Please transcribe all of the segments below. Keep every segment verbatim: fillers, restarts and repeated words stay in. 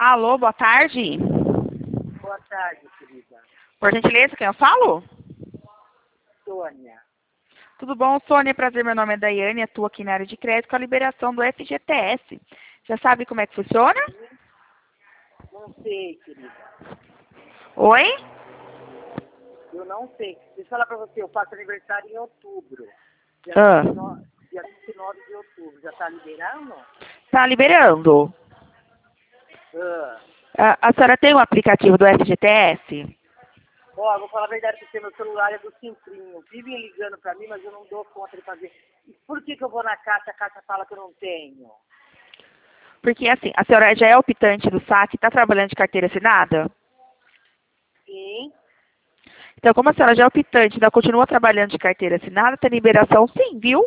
Alô, boa tarde. Boa tarde, querida. Por gentileza, quem eu falo? Sônia. Tudo bom, Sônia? Prazer, meu nome é Daiane, atuo aqui na área de crédito com a liberação do F G T S. Já sabe como é que funciona? Não sei, querida. Oi? Eu não sei. Deixa eu falar pra você, eu faço aniversário em outubro. Dia, Ah. vinte e nove, dia vinte e nove de outubro. Já tá liberando? Tá liberando. Ah. A, a senhora tem o aplicativo do F G T S? Ó, vou falar a verdade pra você, meu celular é do Simprinho. Vivem ligando pra mim, mas eu não dou conta de fazer. E por que que eu vou na caixa, a caixa fala que eu não tenho? Porque assim, a senhora já é optante do saque, está trabalhando de carteira assinada? Sim. Então, como a senhora já é optante, ainda continua trabalhando de carteira assinada, tem liberação sim, viu?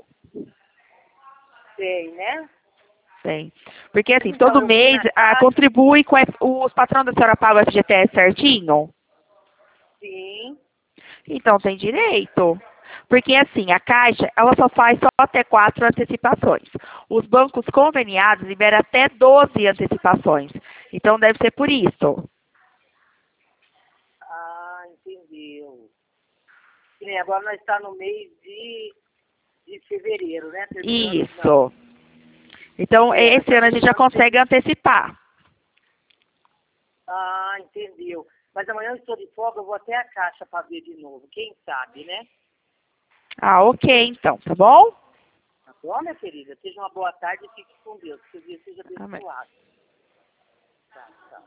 Tem, né? Tem. Porque assim, Então, todo eu fui mês na ah, caixa. contribui com F- os patrões da senhora pagam o F G T S certinho? Sim. Então tem direito. Porque assim, a Caixa, ela só faz só até quatro antecipações. Os bancos conveniados liberam até doze antecipações. Então deve ser por isso. Ah, entendeu. Que nem agora nós estamos no mês de, de fevereiro, né? Terminando, não. Isso. Então, É, nós esse estamos ano a gente já terminando. fe- consegue antecipar. Ah, entendeu. Mas amanhã eu estou de folga, eu vou até a caixa para ver de novo. Quem sabe, né? Ah, ok, então, tá bom? Tá bom, minha querida? Seja uma boa tarde e fique com Deus. Que o dia seja Amém. abençoado. Tá, tá.